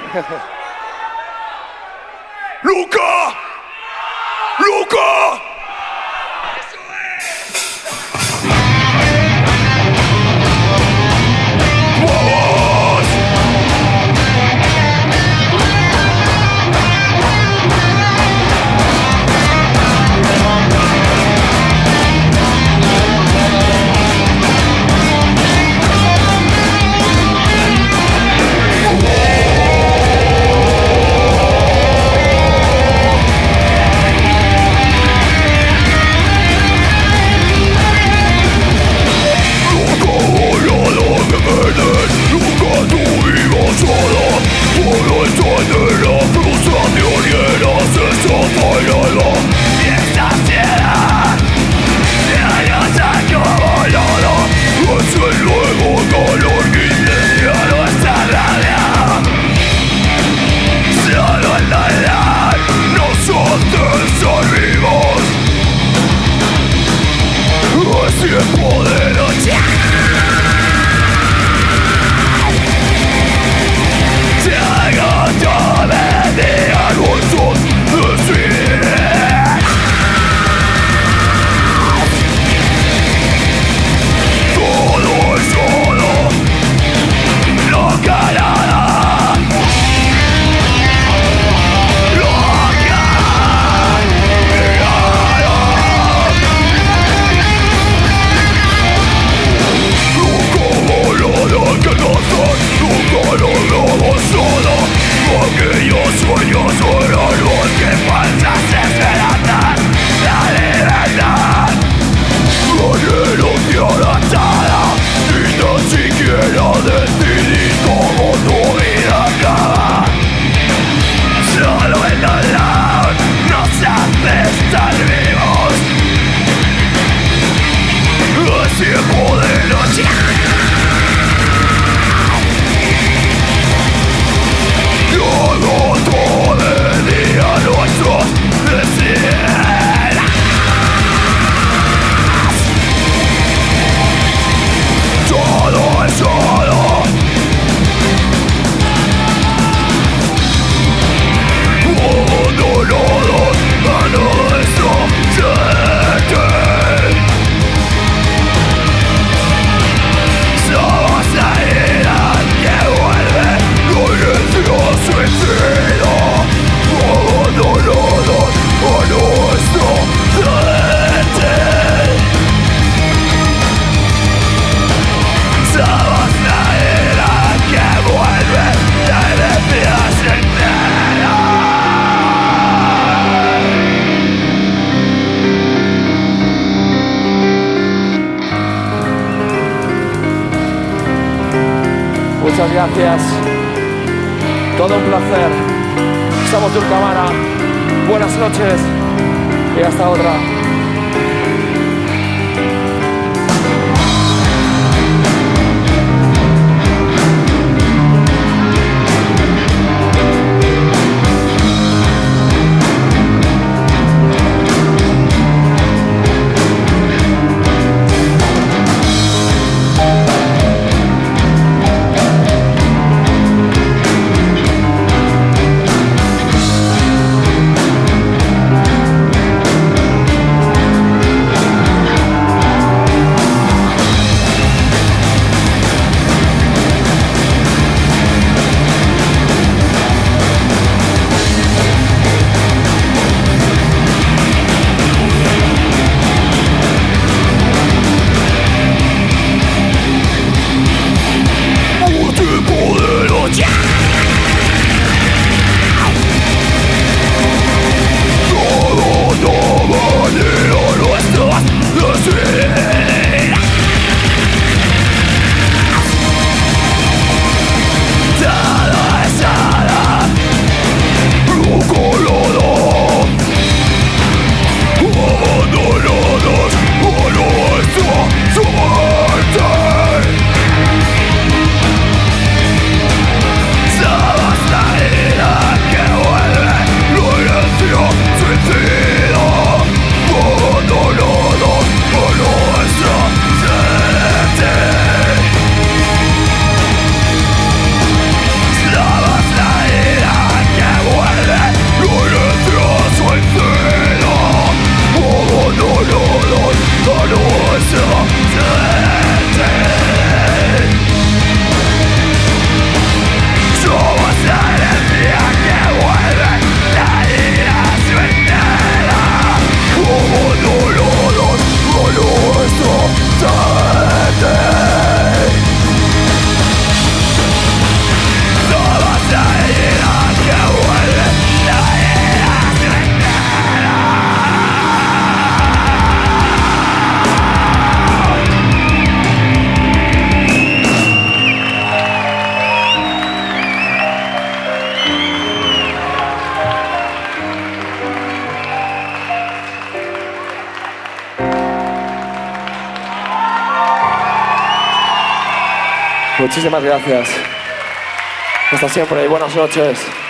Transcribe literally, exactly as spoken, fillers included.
¡Luca! ¡Luca! Tiempo de luchar. Llega ya de día nuestros destinos. Todo es solo, no callará. Nunca logramos solo aquellos sueños fueron los que falsas esperanzas. La libertad renunciar atada y tan siquiera decidir cómo tu vida acaba. Solo el dolor nos hace estar vivos. Es tiempo de luchar. Todo, todo el día nuestros deseos. Todo es solo. Abandonados a nuestro ser. Somos la herida que vuelve con el Dios suicida. Abandonados a nuestro ser. Somos la herida que vuelve con el Dios suicida. Muchas gracias, todo un placer. Somos Dulcamara, buenas noches y hasta otra. Muchísimas gracias. Hasta siempre y buenas noches.